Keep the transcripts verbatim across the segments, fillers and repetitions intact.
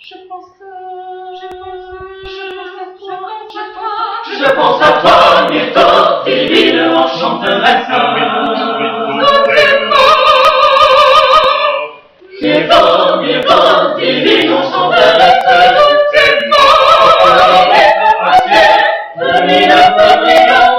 Je pense que... Je pense... Je pense à toi. Je pense à toi, Myrtle, divine enchanteresse. Myrtle, Myrtle, divine enchanteresse. C'est mort, Mille feux brillants,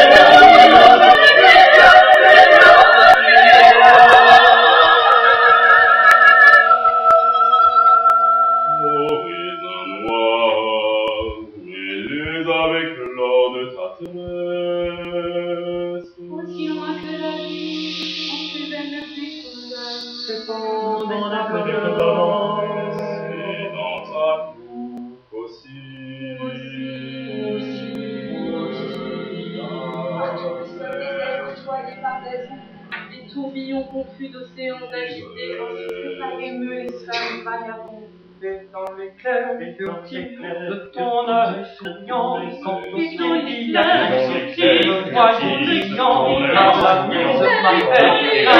avec l'or de ta tresse. Aussi loin que la vie, en plus belle de tes couleurs, Cependant la fleur, et dans ta bouche aussi. partout le ciel désert courtoyé par raison, les tourbillons confus d'océans agités quand se émeut les flammes vagabondes. Dans l'éclair et furtif de ton œil souriant, quand ton ciel d'hier se tire, voyons brillant, par la nuit se m'appelle,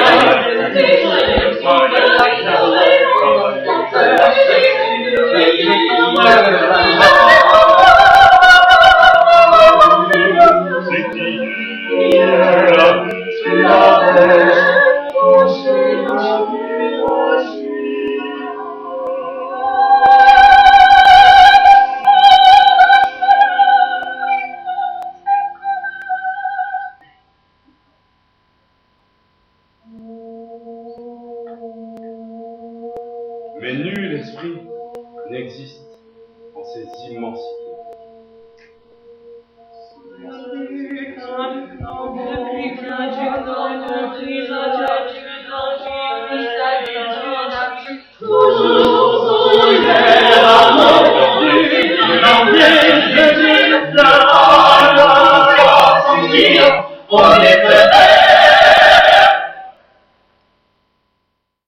Mais nul esprit n'existe en ces immensités. On est